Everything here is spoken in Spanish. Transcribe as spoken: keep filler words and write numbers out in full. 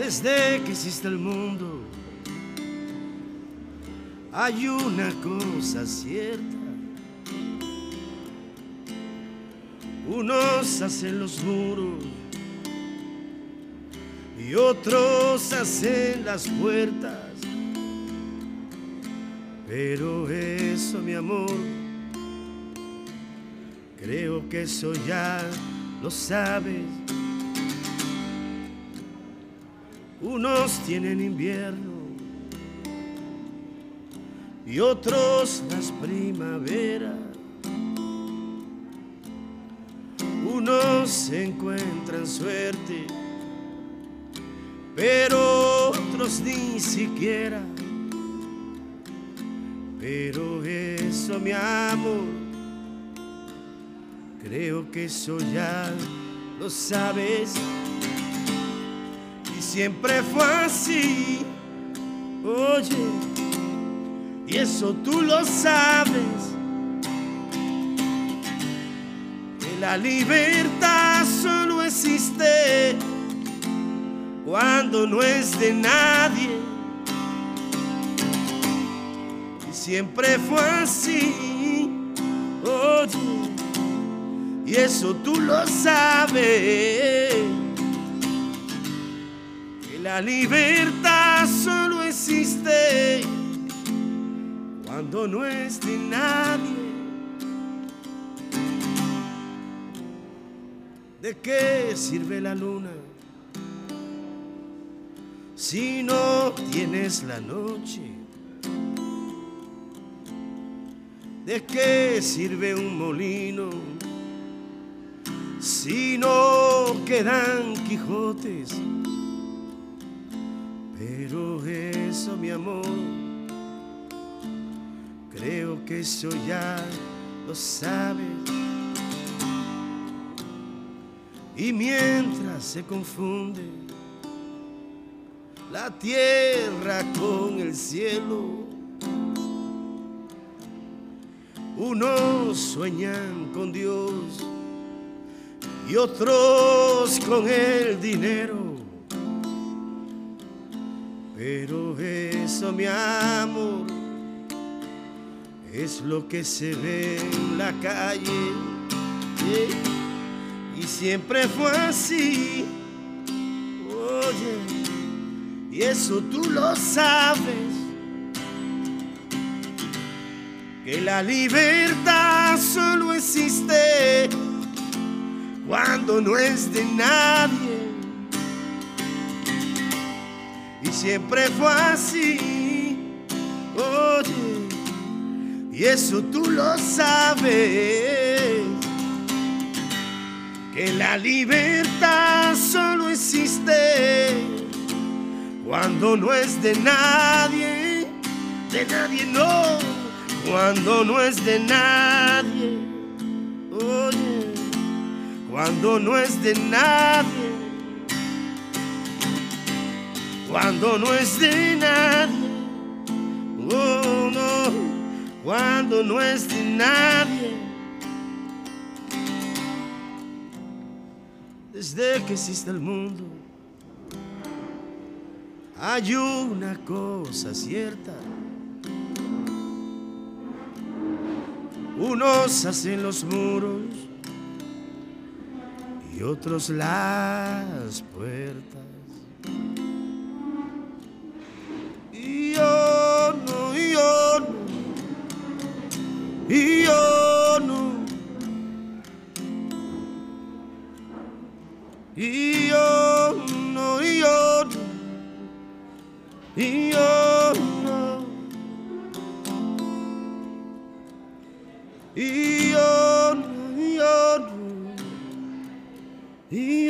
Desde que existe el mundo hay una cosa cierta: unos hacen los muros y otros hacen las puertas. Pero eso, mi amor, creo que eso ya lo sabes. Unos tienen invierno y otros las primaveras. Unos encuentran suerte, pero otros ni siquiera. Pero eso, mi amor, creo que eso ya lo sabes. Y siempre fue así, oye, y eso tú lo sabes. Que la libertad solo existe cuando no es de nadie. Y siempre fue así, oye, y eso tú lo sabes. Que la libertad solo existe cuando no es de nadie. ¿De qué sirve la luna si no tienes la noche? ¿De qué sirve un molino si no quedan Quijotes? Pero eso, mi amor, creo que eso ya lo sabes. Y mientras se confunde la tierra con el cielo, unos sueñan con Dios y otros con el dinero. Pero eso, mi amor, es lo que se ve en la calle. Y siempre fue así, oye, y eso tú lo sabes. Que la libertad solo existe cuando no es de nadie. Y siempre fue así, oye, y eso tú lo sabes. Que la libertad solo existe cuando no es de nadie, de nadie no, cuando no es de nadie, oye, cuando no es de nadie, cuando no es de nadie, oh no, cuando no es de nadie. Desde que existe el mundo hay una cosa cierta: unos hacen los muros y otros las puertas. Y yo no, y yo no, y yo no. Y yo no, y yo no, y yo no, y yo no, y yo no, y